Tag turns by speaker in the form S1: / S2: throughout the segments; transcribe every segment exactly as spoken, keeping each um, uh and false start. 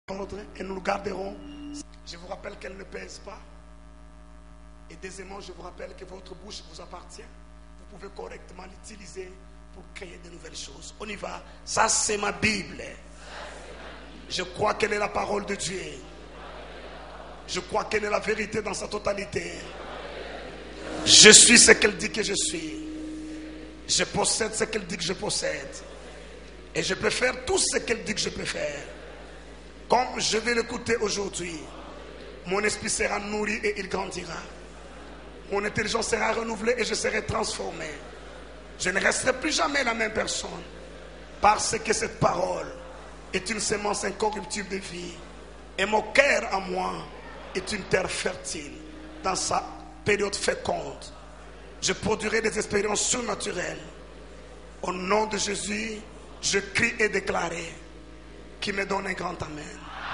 S1: ordre et nous le garderons. Je vous rappelle qu'elle ne pèse pas. Et deuxièmement, je vous rappelle que votre bouche vous appartient. Vous pouvez correctement l'utiliser pour créer de nouvelles choses. On y va. Ça, c'est ma Bible. Je crois qu'elle est la parole de Dieu. Je crois qu'elle est la vérité dans sa totalité. Je suis ce qu'elle dit que je suis. Je possède ce qu'elle dit que je possède. Et je peux faire tout ce qu'elle dit que je peux faire. Comme je vais l'écouter aujourd'hui, mon esprit sera nourri et il grandira. Mon intelligence sera renouvelée et je serai transformé. Je ne resterai plus jamais la même personne. Parce que cette parole est une semence incorruptible de vie. Et mon cœur à moi est une terre fertile dans sa période féconde. Je produirai des expériences surnaturelles. Au nom de Jésus, je crie et déclare qui me donne un grand amen.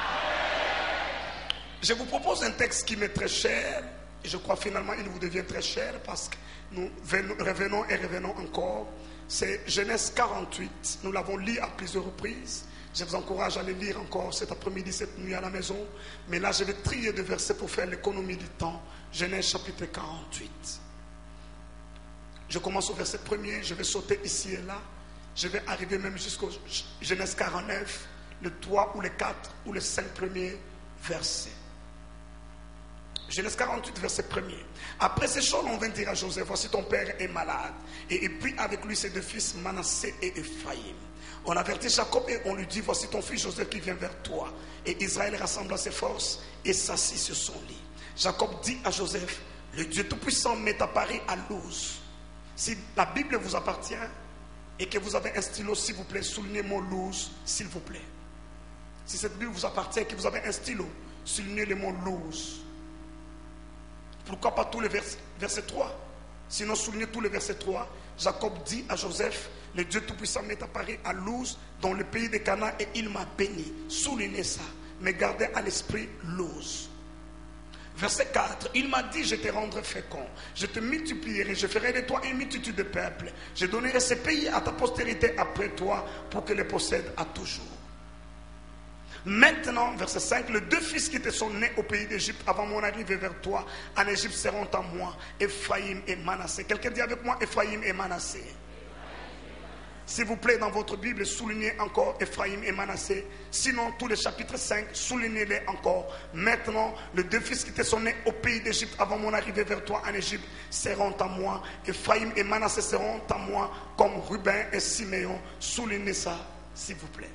S1: Je vous propose un texte qui m'est très cher. Et je crois finalement il vous devient très cher parce que nous revenons et revenons encore. C'est Genèse quarante-huit. Nous l'avons lu à plusieurs reprises. Je vous encourage à le lire encore cet après-midi, cette nuit à la maison. Mais là, je vais trier de versets pour faire l'économie du temps. Genèse chapitre quarante-huit. Je commence au verset premier. Je vais sauter ici et là. Je vais arriver même jusqu'au Genèse quarante-neuf, le trois ou le quatre ou les cinq premiers versets. Genèse quarante-huit, verset premier. Après ces choses, on vint dire à Joseph, voici ton père est malade. Et il prit avec lui ses deux fils, Manassé et Ephraïm. On avertit Jacob et on lui dit, voici ton fils Joseph qui vient vers toi. Et Israël rassembla ses forces et s'assit sur son lit. Jacob dit à Joseph, le Dieu Tout-Puissant m'est apparu à Luz. Si la Bible vous appartient et que vous avez un stylo, s'il vous plaît, soulignez mon Luz, s'il vous plaît. Si cette Bible vous appartient et que vous avez un stylo, soulignez le mot Luz. Pourquoi pas tous les versets, verset trois? Sinon, soulignez tous les versets trois. Jacob dit à Joseph, le Dieu Tout-Puissant m'est apparu à Luz, dans le pays de Canaan, et il m'a béni. Soulignez ça, mais gardez à l'esprit Luz. Verset quatre, il m'a dit, je te rendrai fécond, je te multiplierai, je ferai de toi une multitude de peuples. Je donnerai ce pays à ta postérité après toi, pour que le possède à toujours. Maintenant, verset cinq, les deux fils qui te sont nés au pays d'Égypte avant mon arrivée vers toi en Égypte seront à moi, Ephraïm et Manassé. Quelqu'un dit avec moi Ephraïm et Manassé. S'il vous plaît, dans votre Bible, soulignez encore Ephraïm et Manassé. Sinon, tous les chapitres cinq, soulignez-les encore. Maintenant, les deux fils qui te sont nés au pays d'Égypte avant mon arrivée vers toi en Égypte seront à moi. Ephraïm et Manassé seront à moi comme Ruben et Siméon. Soulignez ça, s'il vous plaît.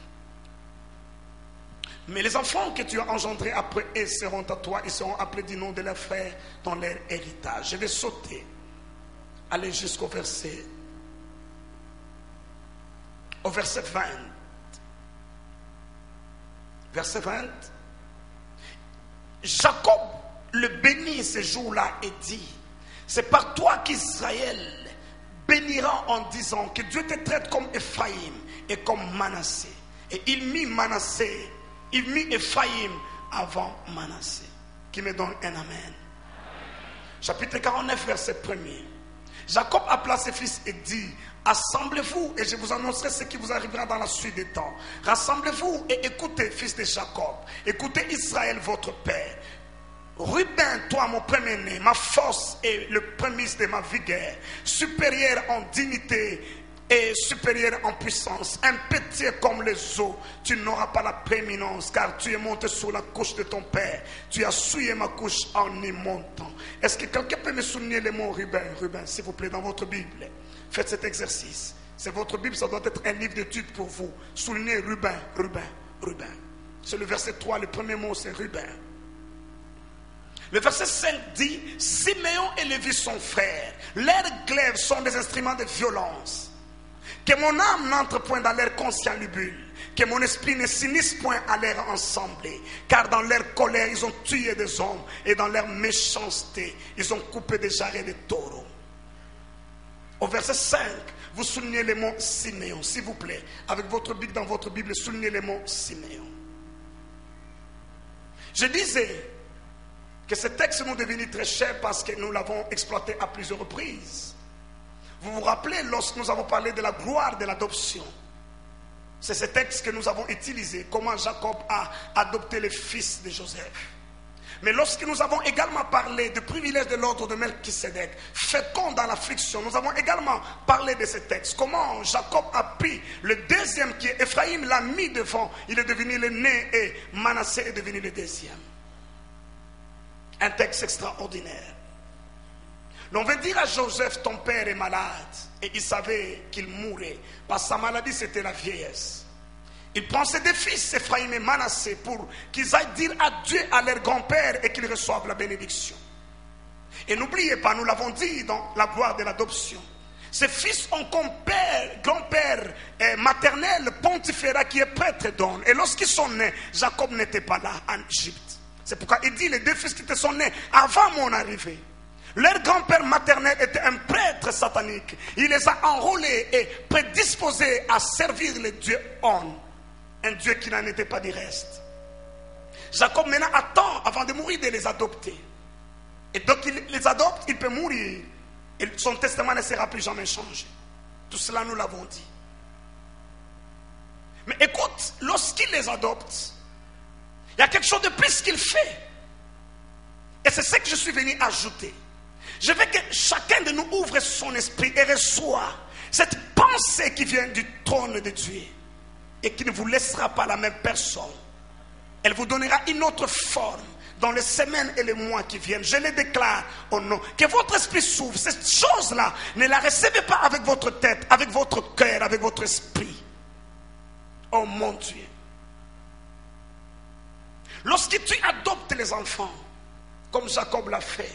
S1: Mais les enfants que tu as engendrés après eux seront à toi, ils seront appelés du nom de leurs frères dans leur héritage. Je vais sauter, aller jusqu'au verset, au verset vingt. Verset vingt. Jacob le bénit ce jour-là et dit, c'est par toi qu'Israël bénira en disant que Dieu te traite comme Ephraïm et comme Manassé. Et il mit Manassé, il mit Ephraïm avant Manassé. Qui me donne un amen. Amen. Chapitre quarante-neuf, verset premier. Jacob appela ses fils et dit, assemblez-vous et je vous annoncerai ce qui vous arrivera dans la suite des temps. Rassemblez-vous et écoutez, fils de Jacob. Écoutez Israël, votre père. Ruben, toi mon premier-né, ma force et le prémisse de ma vigueur, supérieur en dignité et supérieur en puissance, impétueux comme les eaux, tu n'auras pas la prééminence, car tu es monté sur la couche de ton père, tu as souillé ma couche en y montant. Est-ce que quelqu'un peut me souligner les mots Ruben, Ruben, s'il vous plaît, dans votre Bible? Faites cet exercice. C'est votre Bible, ça doit être un livre d'études pour vous. Soulignez Ruben, Ruben, Ruben. C'est le verset trois, le premier mot c'est Ruben. Le verset cinq dit, Siméon et Lévi sont frères, leurs glaives sont des instruments de violence. Que mon âme n'entre point dans leur conciliabule, que mon esprit ne s'unisse point à leur ensemble, car dans leur colère ils ont tué des hommes, et dans leur méchanceté ils ont coupé des jarrets de taureaux. Au verset cinq, vous soulignez les mots Siméon, s'il vous plaît. Avec votre Bible, dans votre Bible, soulignez les mots Siméon. Je disais que ce texte nous est devenu très cher parce que nous l'avons exploité à plusieurs reprises. Vous vous rappelez lorsque nous avons parlé de la gloire de l'adoption. C'est ce texte que nous avons utilisé, comment Jacob a adopté les fils de Joseph. Mais lorsque nous avons également parlé du privilège de l'ordre de Melchisédek, fécond dans l'affliction, nous avons également parlé de ce texte. Comment Jacob a pris le deuxième qui est Ephraim, l'a mis devant, il est devenu l'aîné et Manassé est devenu le deuxième. Un texte extraordinaire. L'on veut dire à Joseph, ton père est malade. Et il savait qu'il mourrait. Parce que sa maladie, c'était la vieillesse. Il prend ses deux fils, Ephraim et Manassé, pour qu'ils aillent dire adieu à leur grand-père et qu'ils reçoivent la bénédiction. Et n'oubliez pas, nous l'avons dit dans la gloire de l'adoption. Ces fils ont comme père, grand-père eh, maternel, Pontifera, qui est prêtre d'On. Et lorsqu'ils sont nés, Jacob n'était pas là en Égypte. C'est pourquoi il dit, les deux fils qui te sont nés avant mon arrivée. Leur grand-père maternel était un prêtre satanique. Il les a enrôlés et prédisposés à servir le Dieu On. Un Dieu qui n'en était pas du reste. Jacob maintenant attend avant de mourir de les adopter. Et donc il les adopte, il peut mourir. Et son testament ne sera plus jamais changé. Tout cela nous l'avons dit. Mais écoute, lorsqu'il les adopte, il y a quelque chose de plus qu'il fait. Et c'est ce que je suis venu ajouter. Je veux que chacun de nous ouvre son esprit et reçoive cette pensée qui vient du trône de Dieu et qui ne vous laissera pas la même personne. Elle vous donnera une autre forme dans les semaines et les mois qui viennent. Je les déclare au nom. Que votre esprit s'ouvre. Cette chose-là, ne la recevez pas avec votre tête, avec votre cœur, avec votre esprit. Oh mon Dieu. Lorsque tu adoptes les enfants, comme Jacob l'a fait,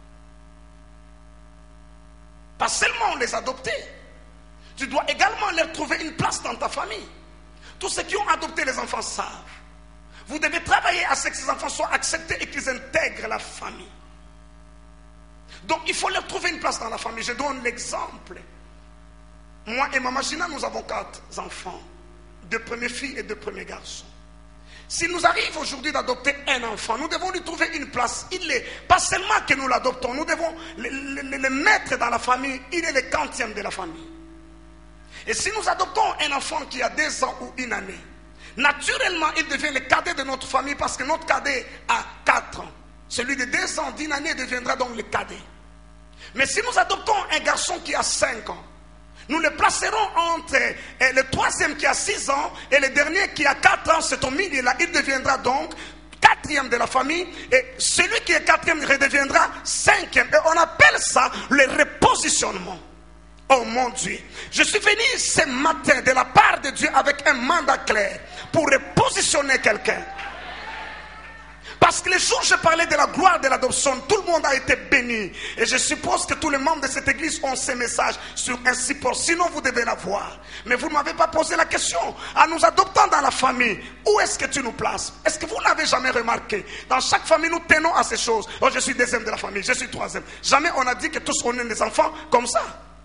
S1: pas seulement les adopter, tu dois également leur trouver une place dans ta famille. Tous ceux qui ont adopté les enfants savent. Vous devez travailler à ce que ces enfants soient acceptés et qu'ils intègrent la famille. Donc il faut leur trouver une place dans la famille. Je donne l'exemple. Moi et Maman Gina, nous avons quatre enfants. Deux premières filles et deux premiers garçons. S'il nous arrive aujourd'hui d'adopter un enfant, nous devons lui trouver une place. Il est pas seulement que nous l'adoptons, nous devons le, le, le mettre dans la famille. Il est le quantième de la famille. Et si nous adoptons un enfant qui a deux ans ou une année, naturellement il devient le cadet de notre famille parce que notre cadet a quatre ans. Celui de deux ans, d'une année deviendra donc le cadet. Mais si nous adoptons un garçon qui a cinq ans, nous le placerons entre eh, le troisième qui a six ans et le dernier qui a quatre ans, c'est au milieu là. Il deviendra donc quatrième de la famille et celui qui est quatrième redeviendra cinquième. Et on appelle ça le repositionnement. Oh mon Dieu, je suis venu ce matin de la part de Dieu avec un mandat clair pour repositionner quelqu'un. Parce que le jour où je parlais de la gloire de l'adoption, tout le monde a été béni. Et je suppose que tous les membres de cette église ont ces messages sur un support. Sinon, vous devez l'avoir. Mais vous ne m'avez pas posé la question. En nous adoptant dans la famille, où est-ce que tu nous places? Est-ce que vous n'avez jamais remarqué? Dans chaque famille, nous tenons à ces choses. Oh, je suis deuxième de la famille, je suis troisième. Jamais on a dit que tous on est des enfants comme ça.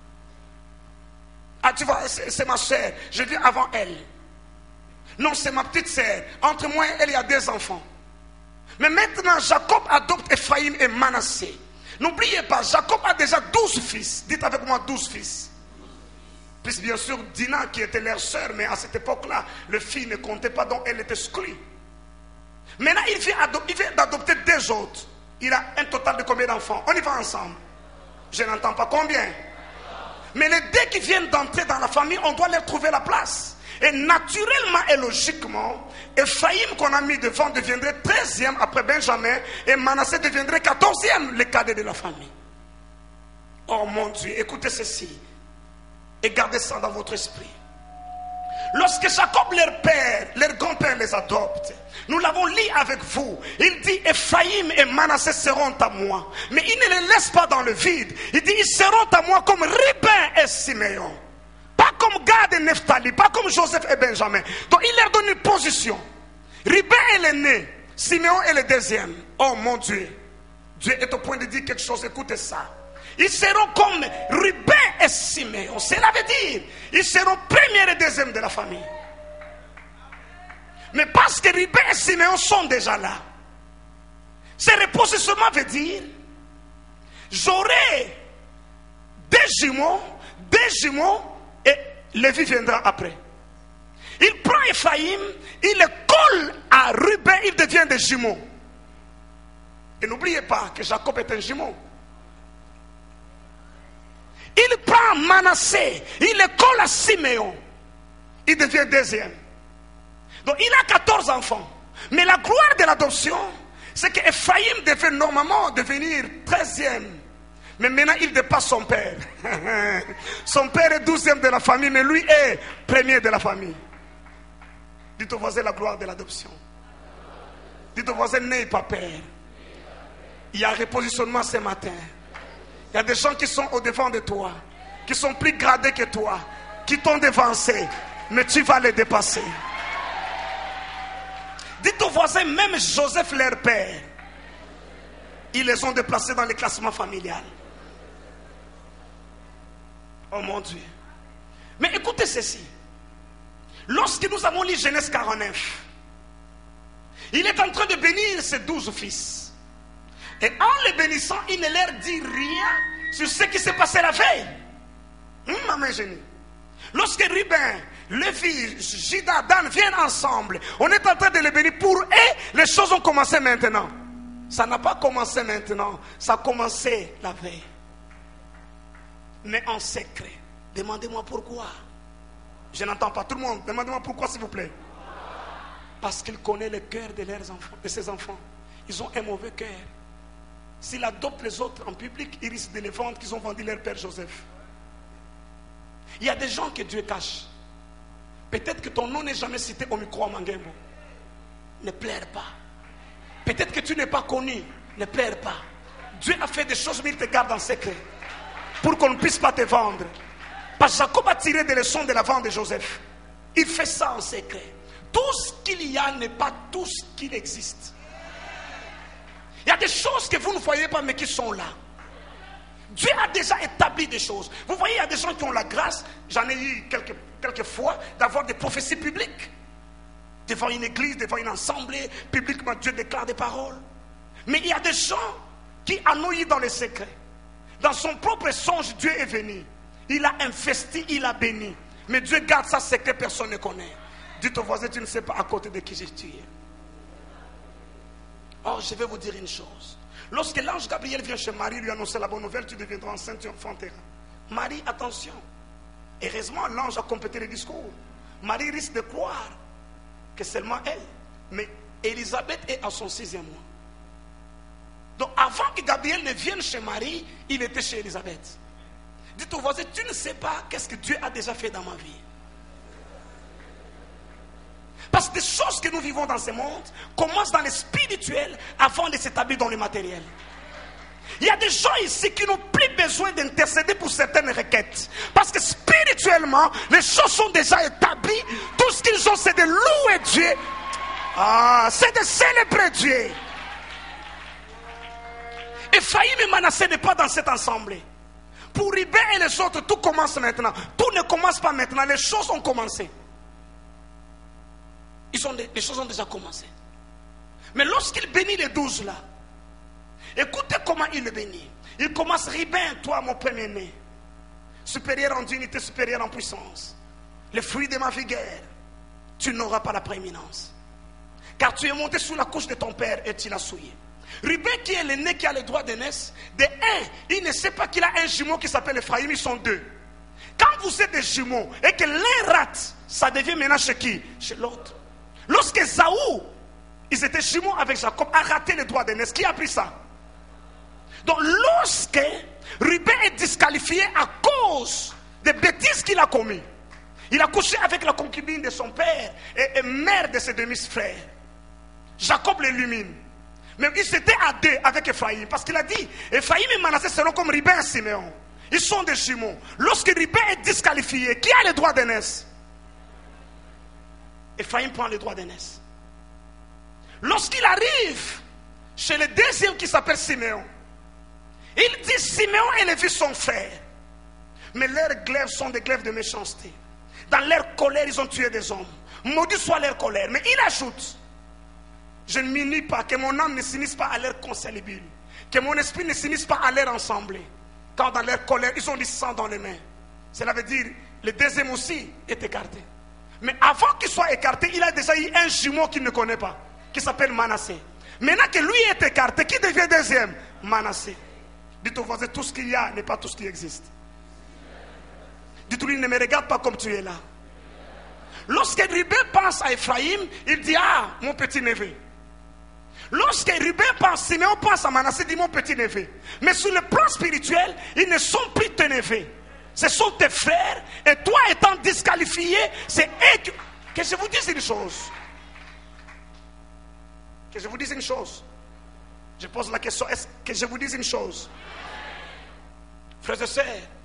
S1: Ah, tu vois, c'est, c'est ma soeur. Je vis avant elle. Non, c'est ma petite soeur. Entre moi et elle, il y a deux enfants. Mais maintenant, Jacob adopte Ephraim et Manassé. N'oubliez pas, Jacob a déjà douze fils. Dites avec moi douze fils. Plus bien sûr, Dina qui était leur sœur, mais à cette époque-là, le fils ne comptait pas, donc elle était exclue. Maintenant, il vient, ado- il vient d'adopter deux autres. Il a un total de combien d'enfants? On y va ensemble. Je n'entends pas combien. Mais les deux qui viennent d'entrer dans la famille, on doit leur trouver la place. Et naturellement et logiquement, Ephraim qu'on a mis devant deviendrait treizième après Benjamin et Manassé deviendrait quatorzième, le cadet de la famille. Oh mon Dieu, écoutez ceci et gardez ça dans votre esprit. Lorsque Jacob, leur père, leur grand-père les adopte, nous l'avons lu avec vous. Il dit Ephraim et Manassé seront à moi. Mais il ne les laisse pas dans le vide. Il dit ils seront à moi comme Ruben et Siméon. Pas comme Gad et Nephtali, pas comme Joseph et Benjamin. Donc il leur donne une position. Ruben est l'aîné, Siméon est le deuxième. Oh mon Dieu, Dieu est au point de dire quelque chose, écoutez ça. Ils seront comme Ruben et Siméon. Cela veut dire, ils seront premier et deuxième de la famille. Mais parce que Ruben et Siméon sont déjà là, ce repositionnement veut dire, j'aurai des jumeaux, des jumeaux, et Lévi viendra après. Il prend Ephraïm, il le colle à Ruben, il devient des jumeaux. Et n'oubliez pas que Jacob est un jumeau. Il prend Manassé, il le colle à Siméon, il devient deuxième. Donc il a quatorze enfants. Mais la gloire de l'adoption, c'est qu'Ephraïm devait normalement devenir treizième. Mais maintenant il dépasse son père. Son père est douzième de la famille, mais lui est premier de la famille. Dites au voisin la gloire de l'adoption. Dites au voisin, n'aie pas peur. Il y a un repositionnement ce matin. Il y a des gens qui sont au-devant de toi, qui sont plus gradés que toi, qui t'ont devancé, mais tu vas les dépasser. Dites aux voisins, même Joseph, leur père, ils les ont déplacés dans le classement familial. Oh mon Dieu. Mais écoutez ceci. Lorsque nous avons lu Genèse quarante-neuf, il est en train de bénir ses douze fils. Et en les bénissant, il ne leur dit rien sur ce qui s'est passé la veille. Hum, maman génie. Lorsque Ruben, Lévi, Juda, Dan viennent ensemble, on est en train de les bénir pour eux. Les choses ont commencé maintenant. Ça n'a pas commencé maintenant, ça a commencé la veille. Mais en secret. Demandez-moi pourquoi. Je n'entends pas tout le monde. Demandez-moi pourquoi, s'il vous plaît. Parce qu'il connaît le cœur de leurs enfants, de ses enfants. Ils ont un mauvais cœur. S'il adopte les autres en public, ils risquent de les vendre qu'ils ont vendu leur père Joseph. Il y a des gens que Dieu cache. Peut-être que ton nom n'est jamais cité au micro à Mangembo. Ne pleure pas. Peut-être que tu n'es pas connu. Ne pleure pas. Dieu a fait des choses, mais il te garde en secret. Pour qu'on ne puisse pas te vendre. Parce que Jacob a tiré des leçons de la vente de Joseph. Il fait ça en secret. Tout ce qu'il y a n'est pas tout ce qu'il existe. Il y a des choses que vous ne voyez pas mais qui sont là. Dieu a déjà établi des choses. Vous voyez, il y a des gens qui ont la grâce. J'en ai eu quelques, quelques fois d'avoir des prophéties publiques. Devant une église, devant une assemblée, publiquement Dieu déclare des paroles. Mais il y a des gens qui en ont eu dans les secrets. Dans son propre songe, Dieu est venu. Il a investi, il a béni. Mais Dieu garde ça secret, personne ne connaît. Dites au voisin, tu ne sais pas à côté de qui tu es. Or, je vais vous dire une chose. Lorsque l'ange Gabriel vient chez Marie lui annoncer la bonne nouvelle, tu deviendras enceinte, tu enfanteras. Marie, attention. Heureusement, l'ange a complété le discours. Marie risque de croire que seulement elle. Mais Élisabeth est à son sixième mois. Donc, avant que Gabriel ne vienne chez Marie, il était chez Élisabeth. Dites au voisin, tu ne sais pas qu'est-ce que Dieu a déjà fait dans ma vie. Parce que des choses que nous vivons dans ce monde commencent dans le spirituel avant de s'établir dans le matériel. Il y a des gens ici qui n'ont plus besoin d'intercéder pour certaines requêtes. Parce que spirituellement, les choses sont déjà établies. Tout ce qu'ils ont, c'est de louer Dieu. Ah, c'est de célébrer Dieu. Ephraïm et Manassé n'est pas dans cet ensemble. Pour Ruben et les autres, tout commence maintenant. Tout ne commence pas maintenant. Les choses ont commencé. Ils sont, les choses ont déjà commencé. Mais lorsqu'il bénit les douze là, écoutez comment il le bénit. Il commence, Ruben, toi mon premier-né, supérieur en dignité, supérieur en puissance, le fruit de ma vigueur, tu n'auras pas la prééminence. Car tu es monté sous la couche de ton père et tu l'as souillé. Ruben qui est l'aîné, qui a le droit d'aînesse, de un, il ne sait pas qu'il a un jumeau qui s'appelle Ephraïm, ils sont deux. Quand vous êtes des jumeaux et que l'un rate, ça devient maintenant chez qui? Chez l'autre. Lorsque Esaü, ils étaient jumeaux avec Jacob, a raté le droit d'aînesse, qui a pris ça? Donc lorsque Ruben est disqualifié à cause des bêtises qu'il a commises, il a couché avec la concubine de son père et, et mère de ses demi-frères. Jacob l'illumine. Mais ils étaient à deux avec Ephraïm. Parce qu'il a dit, Ephraïm et Manassé seront comme Ruben et Siméon. Ils sont des jumeaux. Lorsque Ruben est disqualifié, qui a le droit d'aînesse? Ephraïm prend le droit d'aînesse. Lorsqu'il arrive chez le deuxième qui s'appelle Siméon, il dit, Siméon et Lévi sont frères. Mais leurs glaives sont des glaives de méchanceté. Dans leur colère, ils ont tué des hommes. Maudit soit leur colère. Mais il ajoute, je ne m'unis pas, que mon âme ne s'unisse pas à leur conciliabule, que mon esprit ne s'unisse pas à leur ensemble. Quand dans leur colère, ils ont du sang dans les mains. Cela veut dire, le deuxième aussi est écarté. Mais avant qu'il soit écarté, il a déjà eu un jumeau qu'il ne connaît pas, qui s'appelle Manassé. Maintenant que lui est écarté, qui devient deuxième? Manassé. Dites au voisin, tout ce qu'il y a n'est pas tout ce qui existe. Dites-lui, ne me regarde pas comme tu es là. Lorsque Ruben pense à Ephraïm, il dit, ah, mon petit-neveu. Lorsque Ruben pense, Siméon pense à Manassé, il dit, mon petit-neveu. Mais sur le plan spirituel, ils ne sont plus tes neveux. Ce sont tes frères. Et toi étant disqualifié, c'est eux que... Que je vous dise une chose. Que je vous dise une chose. Je pose la question, est-ce que je vous dise une chose? Frères et sœurs,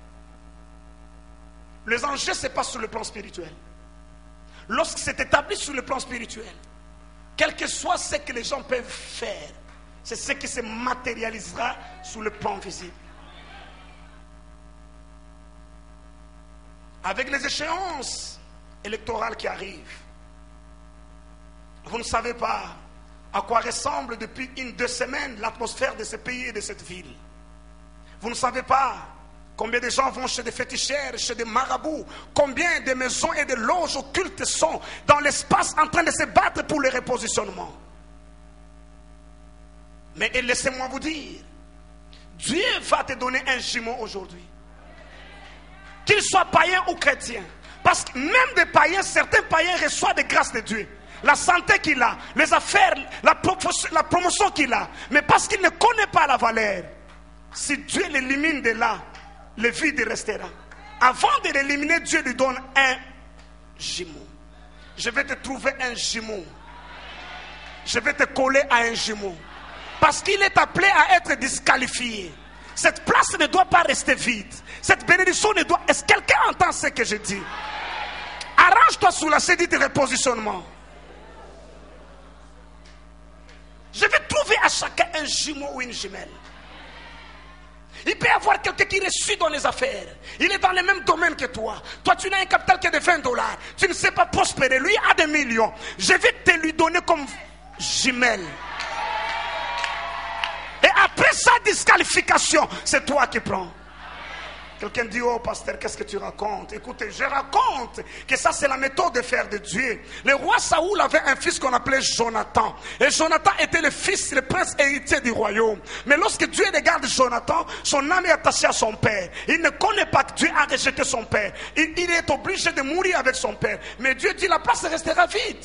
S1: les enjeux, ce n'est pas sur le plan spirituel. Lorsque c'est établi sur le plan spirituel, quel que soit ce que les gens peuvent faire, c'est ce qui se matérialisera sur le plan visible. Avec les échéances électorales qui arrivent, vous ne savez pas à quoi ressemble depuis une, deux semaines l'atmosphère de ce pays et de cette ville. Vous ne savez pas combien de gens vont chez des féticheurs, chez des marabouts, combien de maisons et de loges occultes sont dans l'espace en train de se battre pour le repositionnement. Mais laissez-moi vous dire, Dieu va te donner un jumeau aujourd'hui. Qu'il soit païen ou chrétien. Parce que même des païens, certains païens reçoivent des grâces de Dieu. La santé qu'il a, les affaires, la, la promotion qu'il a. Mais parce qu'il ne connaît pas la valeur, si Dieu l'élimine de là, le vide restera. Avant de l'éliminer, Dieu lui donne un jumeau. Je vais te trouver un jumeau. Je vais te coller à un jumeau. Parce qu'il est appelé à être disqualifié. Cette place ne doit pas rester vide. Cette bénédiction ne doit... Est-ce que quelqu'un entend ce que je dis? Arrange-toi sous la sédite de repositionnement. Je vais trouver à chacun un jumeau ou une jumelle. Il peut y avoir quelqu'un qui reçut dans les affaires. Il est dans le même domaine que toi. Toi, tu n'as un capital que de vingt dollars. Tu ne sais pas prospérer. Lui a des millions. Je vais te lui donner comme jumelle. Et après sa disqualification, c'est toi qui prends. Quelqu'un dit, oh pasteur, qu'est-ce que tu racontes? Écoutez, je raconte que ça c'est la méthode de faire de Dieu. Le roi Saoul avait un fils qu'on appelait Jonathan. Et Jonathan était le fils, le prince héritier du royaume. Mais lorsque Dieu regarde Jonathan, son âme est attachée à son père. Il ne connaît pas que Dieu a rejeté son père. Il, il est obligé de mourir avec son père. Mais Dieu dit, la place restera vide.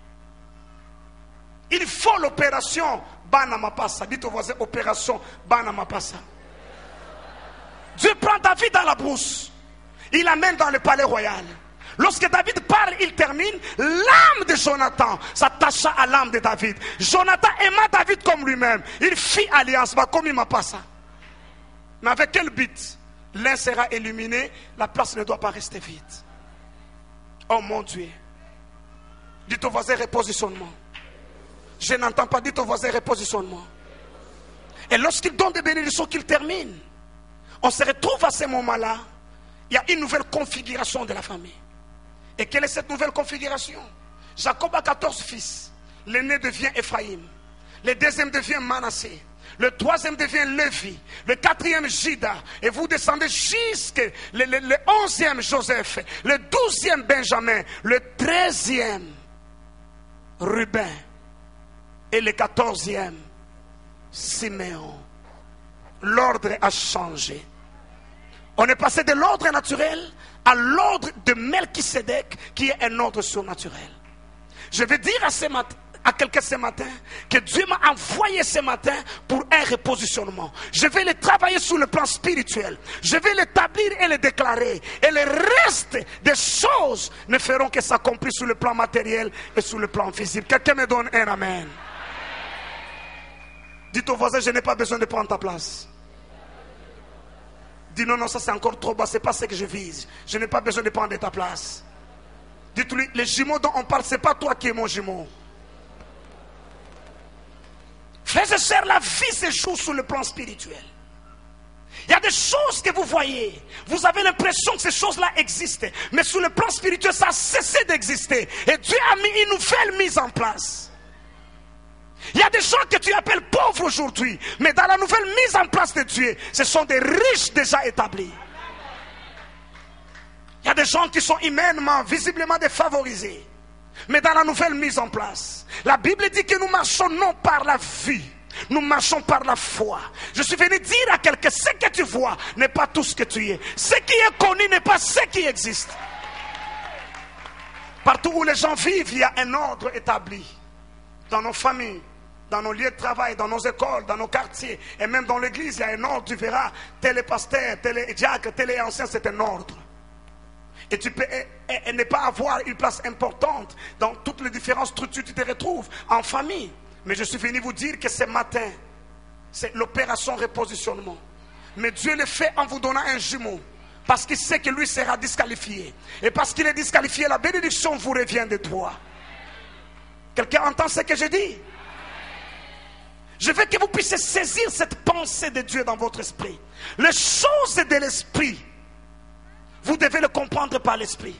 S1: Il faut l'opération Bana Mapasa. Dites au voisin, opération Bana Mapasa. Dieu prend David dans la brousse. Il l'amène dans le palais royal. Lorsque David parle, il termine. L'âme de Jonathan s'attacha à l'âme de David. Jonathan aima David comme lui-même. Il fit alliance. Comme il m'a pas ça. Mais avec quel but? L'un sera illuminé. La place ne doit pas rester vide. Oh mon Dieu. Dites au voisin repositionnement. Je n'entends pas. Dites au voisin repositionnement. Et lorsqu'il donne des bénédictions, qu'il termine, on se retrouve à ce moment-là, il y a une nouvelle configuration de la famille. Et quelle est cette nouvelle configuration? Jacob a quatorze fils. L'aîné devient Ephraïm. Le deuxième devient Manassé. Le troisième devient Lévi. Le quatrième Juda. Et vous descendez jusqu'à le, le, le onzième Joseph. Le douzième Benjamin. Le treizième Ruben. Et le quatorzième Siméon. L'ordre a changé. On est passé de l'ordre naturel à l'ordre de Melchisédek, qui est un ordre surnaturel. Je vais dire à, ce mat- à quelqu'un ce matin que Dieu m'a envoyé ce matin pour un repositionnement. Je vais le travailler sur le plan spirituel. Je vais l'établir et le déclarer. Et le reste des choses ne feront que s'accomplir sur le plan matériel et sur le plan visible. Quelqu'un me donne un amen. Dites au voisin, je n'ai pas besoin de prendre ta place. Dis non, non, ça c'est encore trop bas, c'est pas ce que je vise. Je n'ai pas besoin de prendre ta place. Dites-lui, les jumeaux dont on parle, c'est pas toi qui es mon jumeau. Frères et sœurs, la vie se joue sur le plan spirituel. Il y a des choses que vous voyez. Vous avez l'impression que ces choses-là existent. Mais sur le plan spirituel, ça a cessé d'exister. Et Dieu a mis une nouvelle mise en place. Il y a des gens que tu appelles pauvres aujourd'hui, mais dans la nouvelle mise en place de Dieu, ce sont des riches déjà établis. Il y a des gens qui sont humainement, visiblement défavorisés. Mais dans la nouvelle mise en place, la Bible dit que nous marchons non par la vue, nous marchons par la foi. Je suis venu dire à quelqu'un, ce que tu vois n'est pas tout ce que tu es. Ce qui est connu n'est pas ce qui existe. Partout où les gens vivent, il y a un ordre établi. Dans nos familles, dans nos lieux de travail, dans nos écoles, dans nos quartiers, et même dans l'église, il y a un ordre. Tu verras, tel est pasteur, tel est diacre, tel est ancien, c'est un ordre. Et tu peux et, et, et ne pas avoir une place importante dans toutes les différentes structures que tu te retrouves en famille. Mais je suis venu vous dire que ce matin, c'est l'opération repositionnement. Mais Dieu le fait en vous donnant un jumeau. Parce qu'il sait que lui sera disqualifié. Et parce qu'il est disqualifié, la bénédiction vous revient de toi. Quelqu'un entend ce que je dis? Je veux que vous puissiez saisir cette pensée de Dieu dans votre esprit. Les choses de l'esprit, vous devez le comprendre par l'esprit.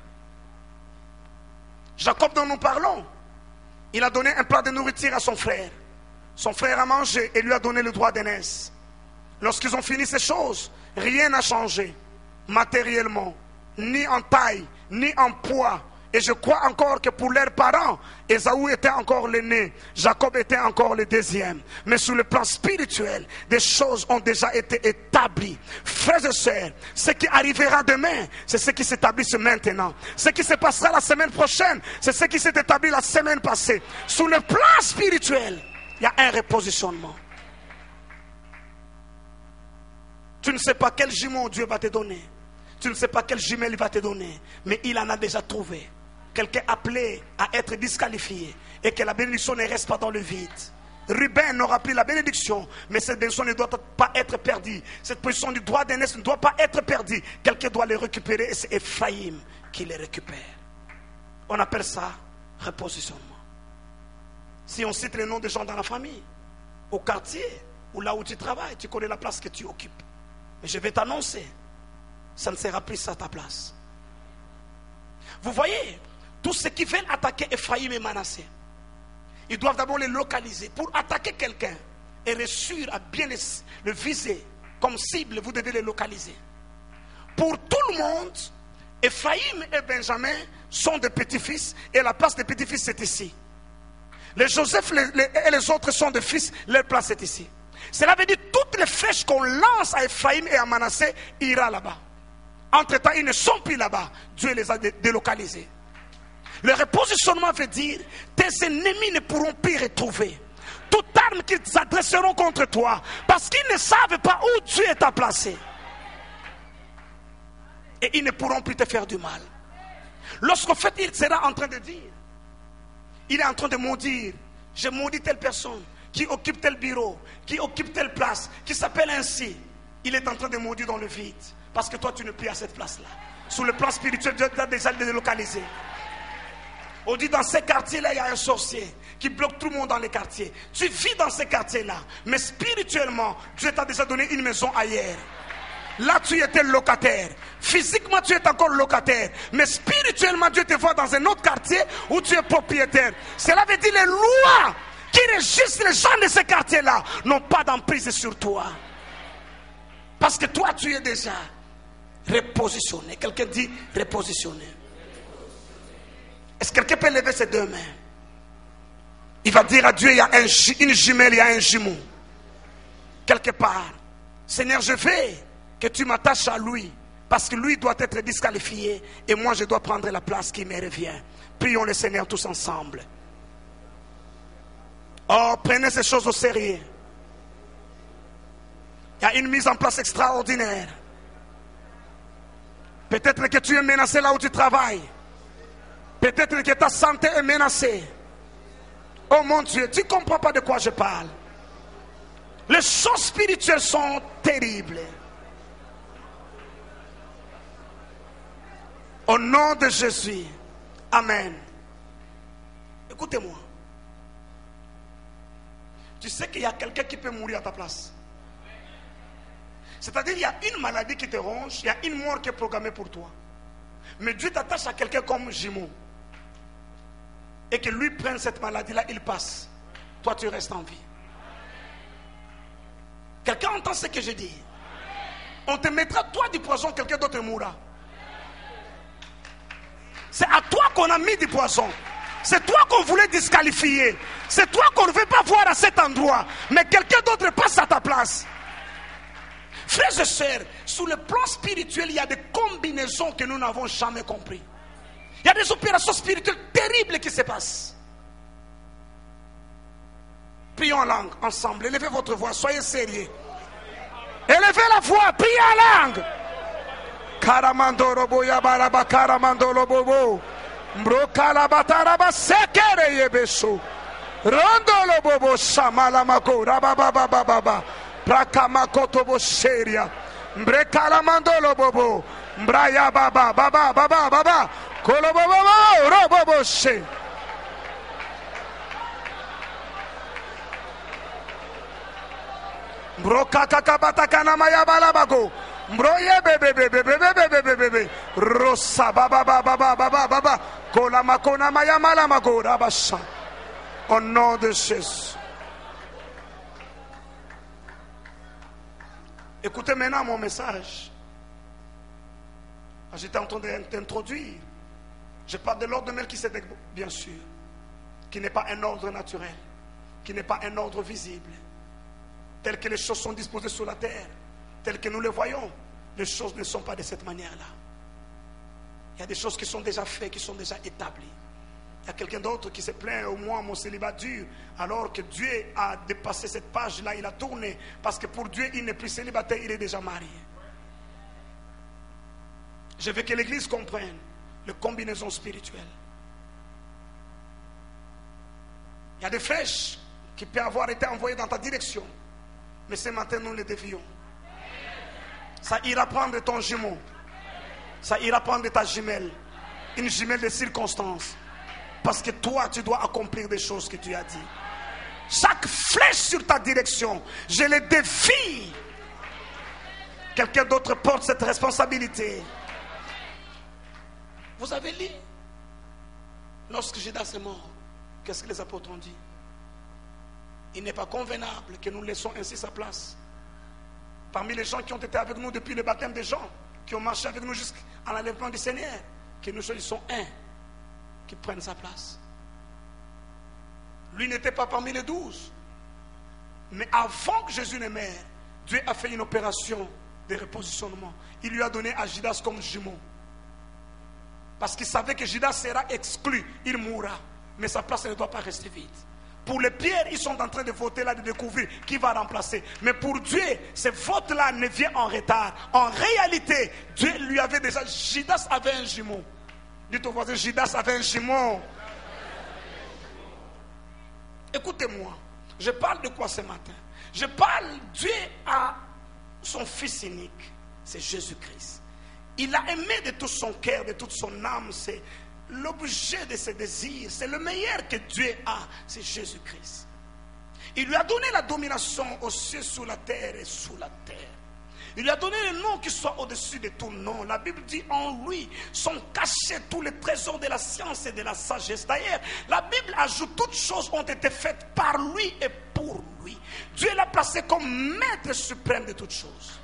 S1: Jacob dont nous parlons, il a donné un plat de nourriture à son frère. Son frère a mangé et lui a donné le droit d'aînesse. Lorsqu'ils ont fini ces choses, rien n'a changé matériellement, ni en taille, ni en poids. Et je crois encore que pour leurs parents, Ésaü était encore l'aîné, Jacob était encore le deuxième. Mais sur le plan spirituel, des choses ont déjà été établies. Frères et sœurs, ce qui arrivera demain, c'est ce qui s'établit maintenant. Ce qui se passera la semaine prochaine, c'est ce qui s'est établi la semaine passée. Sur le plan spirituel, il y a un repositionnement. Tu ne sais pas quel jumeau Dieu va te donner. Tu ne sais pas quelle jumelle il va te donner. Mais il en a déjà trouvé. Quelqu'un appelé à être disqualifié. Et que la bénédiction ne reste pas dans le vide. Ruben n'aura plus la bénédiction. Mais cette bénédiction ne doit pas être perdue. Cette position du droit d'aînesse ne doit pas être perdue. Quelqu'un doit les récupérer. Et c'est Ephraïm qui les récupère. On appelle ça repositionnement. Si on cite les noms des gens dans la famille, au quartier, ou là où tu travailles, tu connais la place que tu occupes. Mais je vais t'annoncer, ça ne sera plus à ta place. Vous voyez, tous ceux qui veulent attaquer Ephraïm et Manassé, ils doivent d'abord les localiser. Pour attaquer quelqu'un et réussir à bien le, le viser comme cible, vous devez les localiser. Pour tout le monde, Ephraïm et Benjamin sont des petits-fils et la place des petits-fils c'est ici. Les Joseph les, les, et les autres sont des fils, leur place est ici. Cela veut dire que toutes les flèches qu'on lance à Ephraïm et à Manassé ira là-bas. Entre-temps, ils ne sont plus là-bas. Dieu les a dé- délocalisés. Le repositionnement veut dire tes ennemis ne pourront plus retrouver toute arme qu'ils s'adresseront contre toi parce qu'ils ne savent pas où Dieu t'a placé. Et ils ne pourront plus te faire du mal. Lorsqu'en fait il sera en train de dire, il est en train de maudire, je maudis telle personne qui occupe tel bureau, qui occupe telle place, qui s'appelle ainsi. Il est en train de maudire dans le vide. Parce que toi tu n'es plus à cette place-là. Sur le plan spirituel, Dieu t'a déjà délocalisé. On dit dans ces quartiers-là, il y a un sorcier qui bloque tout le monde dans les quartiers. Tu vis dans ces quartiers-là. Mais spirituellement, Dieu t'a déjà donné une maison ailleurs. Là tu étais locataire. Physiquement tu es encore locataire. Mais spirituellement Dieu te voit dans un autre quartier où tu es propriétaire. Cela veut dire les lois qui régissent les gens de ces quartiers-là n'ont pas d'emprise sur toi. Parce que toi tu es déjà repositionné. Quelqu'un dit repositionné. Est-ce que quelqu'un peut lever ses deux mains? Il va dire à Dieu, il y a un, une jumelle, il y a un jumeau. Quelque part. Seigneur, je veux que tu m'attaches à lui. Parce que lui doit être disqualifié. Et moi je dois prendre la place qui me revient. Prions le Seigneur tous ensemble. Oh, prenez ces choses au sérieux. Il y a une mise en place extraordinaire. Peut-être que tu es menacé là où tu travailles. Peut-être que ta santé est menacée. Oh mon Dieu, tu ne comprends pas de quoi je parle. Les choses spirituelles sont terribles. Au nom de Jésus. Amen. Écoutez-moi. Tu sais qu'il y a quelqu'un qui peut mourir à ta place. C'est-à-dire qu'il y a une maladie qui te ronge, il y a une mort qui est programmée pour toi. Mais Dieu t'attache à quelqu'un comme jumeau. Et que lui prenne cette maladie-là, il passe. Toi, tu restes en vie. Quelqu'un entend ce que je dis? On te mettra toi du poison, quelqu'un d'autre mourra. C'est à toi qu'on a mis du poison. C'est toi qu'on voulait disqualifier. C'est toi qu'on ne veut pas voir à cet endroit. Mais quelqu'un d'autre passe à ta place. Frères et sœurs, sur le plan spirituel, il y a des combinaisons que nous n'avons jamais compris. Il y a des opérations spirituelles terribles qui se passent. Prions en langue ensemble. Élevez votre voix, soyez sérieux. Élevez la voix, priez en langue. Karamandoro boya baraba karamandolo bobo. Mbrokala bataraba sekere yebeso. Rondolo bobo samala mako rababa baba. Prakamakoto bo seria. Mbrekala mandolo bobo. Mbraya baba baba baba baba. Kolo bobo robo bo se. Mbroka kakabata kana maya balabago. Mbroye bebe bebe bebe bebe bebe. Rosa baba baba baba baba. Kola makona maya malamago rabasa. Au nom de Jésus. Écoutez maintenant mon message. J'étais en train d'introduire. Je parle de l'ordre de Melchisédek, bien sûr, qui n'est pas un ordre naturel, qui n'est pas un ordre visible. Tel que les choses sont disposées sur la terre, tel que nous les voyons, les choses ne sont pas de cette manière-là. Il y a des choses qui sont déjà faites, qui sont déjà établies. Il y a quelqu'un d'autre qui se plaint, au moins mon célibat dure, alors que Dieu a dépassé cette page-là, il a tourné, parce que pour Dieu, il n'est plus célibataire, il est déjà marié. Je veux que l'Église comprenne les combinaisons spirituelles. Il y a des flèches qui peuvent avoir été envoyées dans ta direction, mais ce matin, nous les dévions. Ça ira prendre ton jumeau, ça ira prendre ta jumelle, une jumelle de circonstances. Parce que toi, tu dois accomplir des choses que tu as dit. Chaque flèche sur ta direction, je les défie. Quelqu'un d'autre porte cette responsabilité. Vous avez lu, lorsque Judas est mort, qu'est-ce que les apôtres ont dit? Il n'est pas convenable que nous laissons ainsi sa place. Parmi les gens qui ont été avec nous depuis le baptême des gens, qui ont marché avec nous jusqu'à l'enlèvement du Seigneur, que nous choisissons un qui prenne sa place. Lui n'était pas parmi les douze. Mais avant que Jésus ne meure, Dieu a fait une opération de repositionnement. Il lui a donné à Judas comme jumeau. Parce qu'il savait que Judas sera exclu. Il mourra. Mais sa place ne doit pas rester vide. Pour les pierres, ils sont en train de voter là, de découvrir qui va remplacer. Mais pour Dieu, ce vote-là ne vient en retard. En réalité, Dieu lui avait déjà... Judas avait un jumeau. Dites au voisin, Judas avait un jumeau. Écoutez-moi, je parle de quoi ce matin? Je parle, Dieu a son Fils unique, c'est Jésus-Christ. Il l'a aimé de tout son cœur, de toute son âme, c'est l'objet de ses désirs, c'est le meilleur que Dieu a, c'est Jésus-Christ. Il lui a donné la domination aux cieux, sur la terre et sous la terre. Il lui a donné le nom qui soit au-dessus de tout nom. La Bible dit en lui sont cachés tous les trésors de la science et de la sagesse. D'ailleurs, la Bible ajoute toutes choses ont été faites par lui et pour lui. Dieu l'a placé comme maître suprême de toutes choses.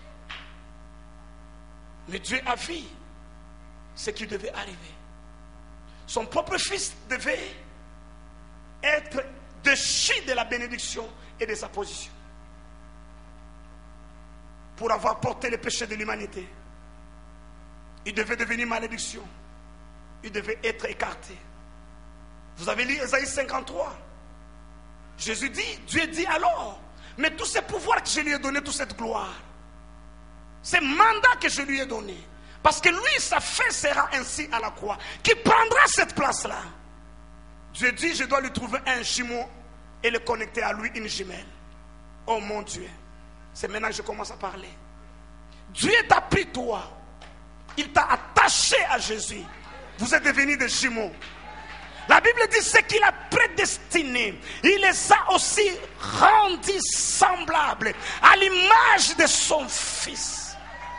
S1: Mais Dieu a vu ce qui devait arriver. Son propre fils devait être déchu de la bénédiction et de sa position. Pour avoir porté les péchés de l'humanité, il devait devenir malédiction. Il devait être écarté. Vous avez lu Ésaïe cinquante-trois. Jésus dit, Dieu dit alors, mais tous ces pouvoirs que je lui ai donné, toute cette gloire, ces mandats que je lui ai donné, parce que lui, sa fin sera ainsi à la croix, qui prendra cette place-là. Dieu dit, je dois lui trouver un jumeau et le connecter à lui, une jumelle. Oh mon Dieu. C'est maintenant que je commence à parler. Dieu t'a pris toi. Il t'a attaché à Jésus. Vous êtes devenus des jumeaux. La Bible dit ce qu'il a prédestiné. Il les a aussi rendus semblables à l'image de son Fils.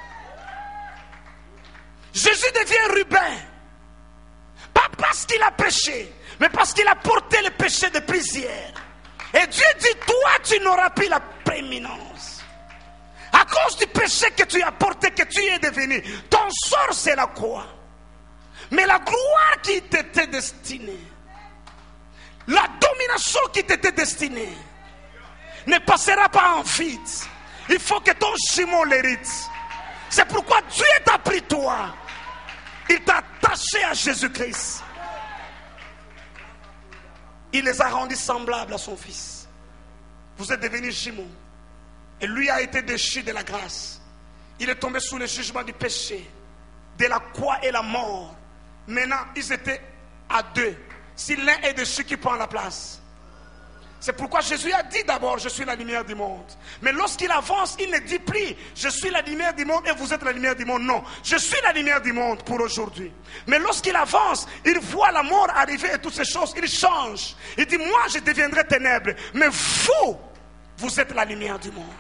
S1: Jésus devient Ruben. Pas parce qu'il a péché, mais parce qu'il a porté le péché de plusieurs. Et Dieu dit, toi tu n'auras plus la prééminence. À cause du péché que tu as porté, que tu es devenu, ton sort c'est la croix. Mais la gloire qui t'était destinée, la domination qui t'était destinée, ne passera pas en vide. Il faut que ton jumeau l'hérite. C'est pourquoi Dieu t'a pris toi. Il t'a attaché à Jésus-Christ. Il les a rendus semblables à son fils. Vous êtes devenus jumeaux. Et lui a été déchu de la grâce. Il est tombé sous le jugement du péché, de la croix et la mort. Maintenant, ils étaient à deux. Si l'un est déchu, qui prend la place? C'est pourquoi Jésus a dit d'abord, je suis la lumière du monde. Mais lorsqu'il avance, il ne dit plus, je suis la lumière du monde et vous êtes la lumière du monde. Non, je suis la lumière du monde pour aujourd'hui. Mais lorsqu'il avance, il voit la mort arriver et toutes ces choses, il change. Il dit, moi je deviendrai ténèbres, mais vous, vous êtes la lumière du monde.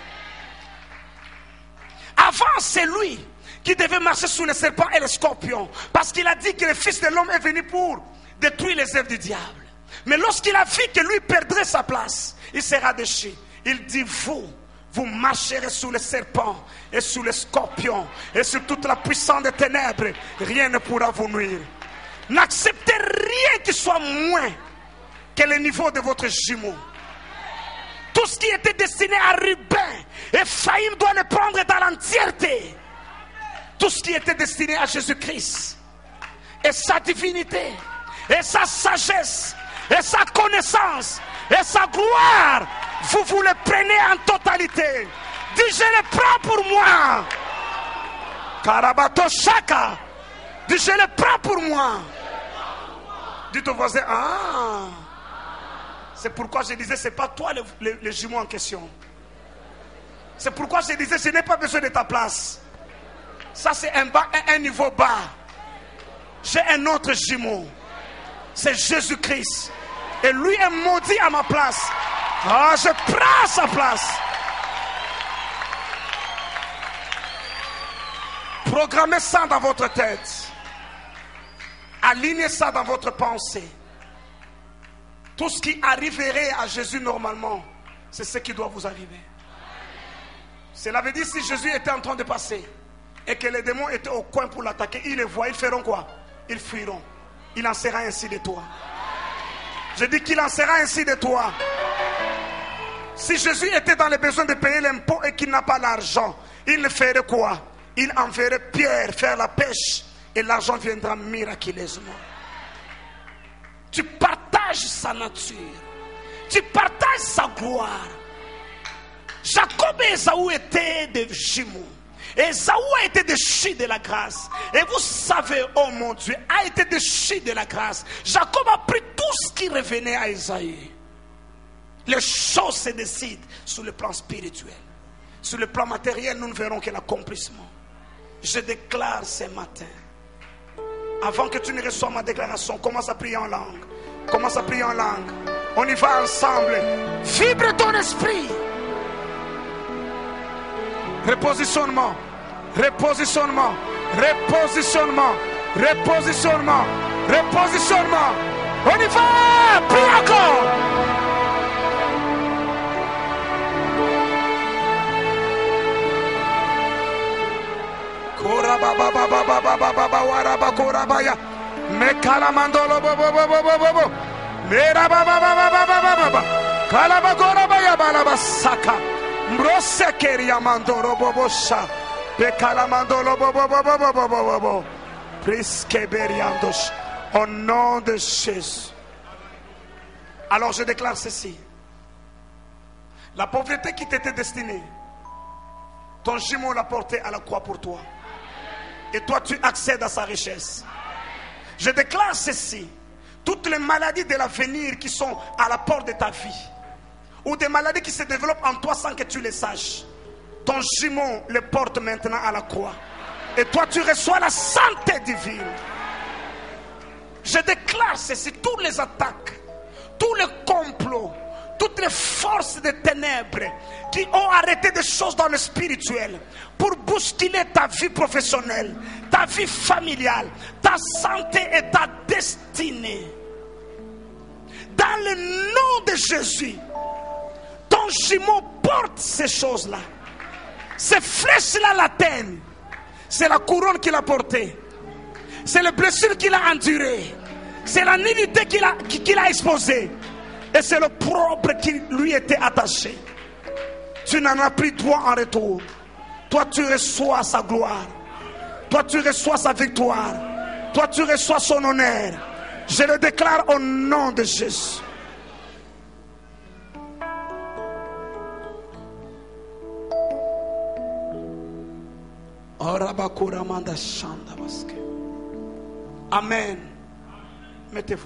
S1: Avant, c'est lui qui devait marcher sous les serpents et les scorpions. Parce qu'il a dit que le Fils de l'homme est venu pour détruire les œuvres du diable. Mais lorsqu'il a vu que lui perdrait sa place, il sera déchu. Il dit, vous, vous marcherez sous les serpents et sous les scorpions et sur toute la puissance des ténèbres. Rien ne pourra vous nuire. N'acceptez rien qui soit moins que le niveau de votre jumeau. Tout ce qui était destiné à Ruben, Ephraïm doit le prendre dans l'entièreté. Tout ce qui était destiné à Jésus-Christ et sa divinité et sa sagesse et sa connaissance et sa gloire, vous vous le prenez en totalité. Dis, je le prends pour moi. Karabato Shaka. Dis, je le prends pour moi. Dis au voisin, ah, c'est pourquoi je disais, c'est pas toi le, le, le jumeau en question. C'est pourquoi je disais, je n'ai pas besoin de ta place. Ça c'est un, bas, un, un niveau bas. J'ai un autre jumeau. C'est Jésus-Christ. Et lui est maudit à ma place. Ah, je prends sa place. Programmez ça dans votre tête. Alignez ça dans votre pensée. Tout ce qui arriverait à Jésus normalement, c'est ce qui doit vous arriver. Cela veut dire, si Jésus était en train de passer et que les démons étaient au coin pour l'attaquer, ils le voient, ils feront quoi? Ils fuiront. Il en sera ainsi de toi. Je dis qu'il en sera ainsi de toi. Si Jésus était dans les besoins de payer l'impôt et qu'il n'a pas l'argent, il ne ferait quoi? Il enverrait Pierre faire la pêche et l'argent viendra miraculeusement. Tu partages sa nature. Tu partages sa gloire. Jacob et Ésaü étaient des jumeaux. Ésaü a été déchu de la grâce. Et vous savez, oh mon Dieu, a été déchu de la grâce. Jacob a pris tout ce qui revenait à Ésaü. Les choses se décident sur le plan spirituel. Sur le plan matériel, nous ne verrons que l'accomplissement. Je déclare ce matin, avant que tu ne reçoives ma déclaration, commence à prier en langue. Commence à prier en langue. On y va ensemble. Vibre ton esprit. Repositionnement, repositionnement, repositionnement, repositionnement, repositionnement. On y va, prie encore. Kora baba baba baba baba waraba kora baya, me kalamandolo bobo bobo bobo bobo, mera baba baba baba baba, kalaba kora baya balaba saka. Mrosekeria mandoro bobosha, bekala mandolo bobo bobo bobo bobo, priske beriandos, au nom de Jésus. Alors je déclare ceci: la pauvreté qui t'était destinée, ton jumeau l'a porté à la croix pour toi, et toi tu accèdes à sa richesse. Je déclare ceci: toutes les maladies de l'avenir qui sont à la porte de ta vie, ou des maladies qui se développent en toi sans que tu les saches, ton jumeau les porte maintenant à la croix. Et toi tu reçois la santé divine. Je déclare ceci: toutes les attaques, tous les complots, toutes les forces des ténèbres qui ont arrêté des choses dans le spirituel pour bousculer ta vie professionnelle, ta vie familiale, ta santé et ta destinée, dans le nom de Jésus, ton jumeau porte ces choses-là. Ces flèches-là l'atteignent. C'est la couronne qu'il a portée. C'est les blessures qu'il a endurées. C'est la nudité qu'il a, qu'il a exposée. Et c'est le propre qui lui était attaché. Tu n'en as pris droit en retour. Toi, tu reçois sa gloire. Toi, tu reçois sa victoire. Toi, tu reçois son honneur. Je le déclare au nom de Jésus. Amen. Mettez-vous.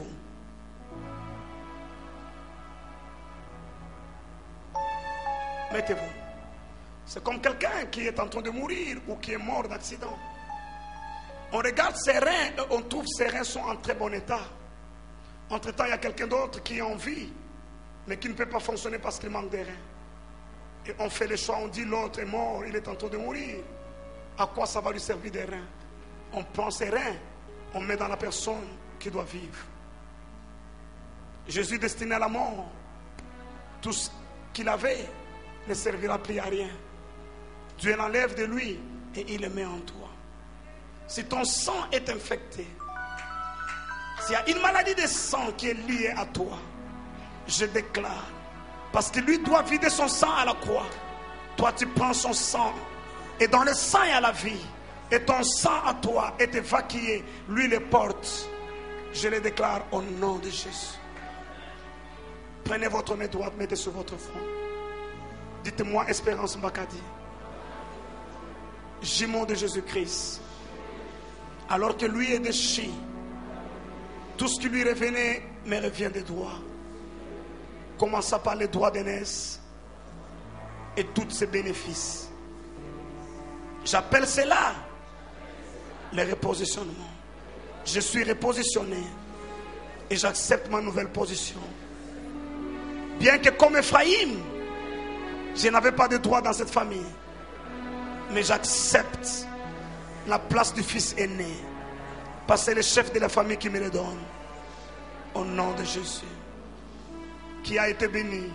S1: Mettez-vous. C'est comme quelqu'un qui est en train de mourir ou qui est mort d'accident. On regarde ses reins et on trouve que ses reins sont en très bon état. Entre-temps, il y a quelqu'un d'autre qui est en vie, mais qui ne peut pas fonctionner parce qu'il manque des reins. Et on fait le choix, on dit l'autre est mort, il est en train de mourir. À quoi ça va lui servir des reins? On prend ses reins, on met dans la personne qui doit vivre. Jésus destiné à la mort, tout ce qu'il avait ne servira plus à rien. Dieu l'enlève de lui et il le met en toi. Si ton sang est infecté, s'il y a une maladie de sang qui est liée à toi, je déclare, parce que lui doit vider son sang à la croix, toi tu prends son sang, et dans le sang il y a la vie, et ton sang à toi est évacué, lui le porte. Je le déclare au nom de Jésus. Prenez votre main droite, mettez sur votre front. Dites-moi, Espérance Mbakadi, jumeau de Jésus-Christ, alors que lui est déchu, tout ce qui lui revenait me revient des droits. Commençant par les droits d'aînesse et tous ses bénéfices. J'appelle cela le repositionnement. Je suis repositionné et j'accepte ma nouvelle position. Bien que comme Ephraïm, je n'avais pas de droit dans cette famille, mais j'accepte la place du fils aîné, parce que c'est le chef de la famille qui me le donne. Au nom de Jésus, qui a été béni,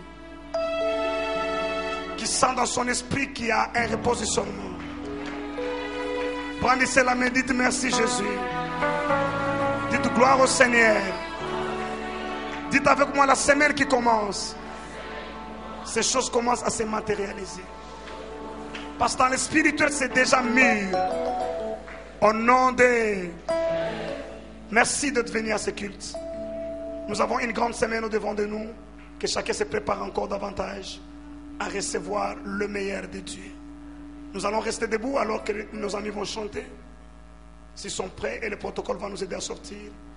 S1: qui sent dans son esprit qu'il y a un repositionnement. Brandissez la main, dites merci Jésus. Dites gloire au Seigneur. Dites avec moi la semaine qui commence. Ces choses commencent à se matérialiser. Parce que dans le spirituel, c'est déjà mûr. Au nom de... Merci d'être venu à ce culte. Nous avons une grande semaine au devant de nous. Que chacun se prépare encore davantage à recevoir le meilleur de Dieu. Nous allons rester debout alors que nos amis vont chanter. S'ils sont prêts et le protocole va nous aider à sortir.